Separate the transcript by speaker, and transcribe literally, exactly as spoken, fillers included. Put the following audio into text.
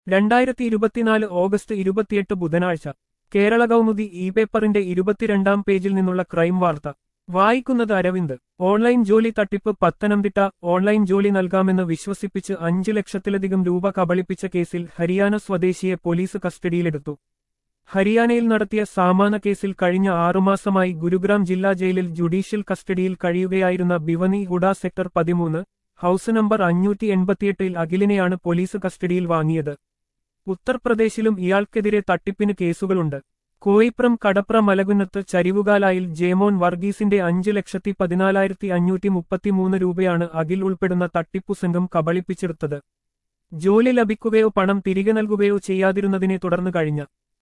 Speaker 1: രണ്ടായിരത്തി ഇരുപത്തിനാല് ഓഗസ്റ്റ് ഇരുപത്തിയെട്ട് ബുധനാഴ്ച കേരള കൗമുദി ഇ പേപ്പറിന്റെ ഇരുപത്തിരണ്ടാം പേജിൽ നിന്നുള്ള ക്രൈം വാർത്ത വായിക്കുന്നത് അരവിന്ദ്. ഓൺലൈൻ ജോലി തട്ടിപ്പ് പത്തനംതിട്ട. ഓൺലൈൻ ജോലി നൽകാമെന്ന് വിശ്വസിപ്പിച്ച് അഞ്ച് ലക്ഷത്തിലധികം രൂപ കബളിപ്പിച്ച കേസിൽ ഹരിയാന സ്വദേശിയെ പോലീസ് കസ്റ്റഡിയിലെടുത്തു. ഹരിയാനയിൽ നടത്തിയ സമാന കേസിൽ കഴിഞ്ഞ ആറുമാസമായി ഗുരുഗ്രാം ജില്ലാ ജയിലിൽ ജുഡീഷ്യൽ കസ്റ്റഡിയിൽ കഴിയുകയായിരുന്ന ഭിവനി ഹുഡ സെക്ടർ പതിമൂന്ന് ഹൌസ് നമ്പർ അഞ്ഞൂറ്റി എൺപത്തിയെട്ടിൽ അഖിലിനെയാണ് പോലീസ് കസ്റ്റഡിയിൽ വാങ്ങിയത്. ഉത്തർപ്രദേശിലും ഇയാൾക്കെതിരെ തട്ടിപ്പിന് കേസുകളുണ്ട്. കോയിപ്രം കടപ്ര മലകുന്നത്ത് ചരിവുകാലായിൽ ജേമോൻ വർഗീസിന്റെ അഞ്ച് ലക്ഷത്തി പതിനാലായിരത്തി അഞ്ഞൂറ്റി മുപ്പത്തിമൂന്ന് രൂപയാണ് അഖിൽ ഉൾപ്പെടുന്ന തട്ടിപ്പു സംഘം കബളിപ്പിച്ചെടുത്തത്. ജോലി ലഭിക്കുകയോ പണം തിരികെ നൽകുകയോ ചെയ്യാതിരുന്നതിനെ തുടർന്ന് കഴിഞ്ഞ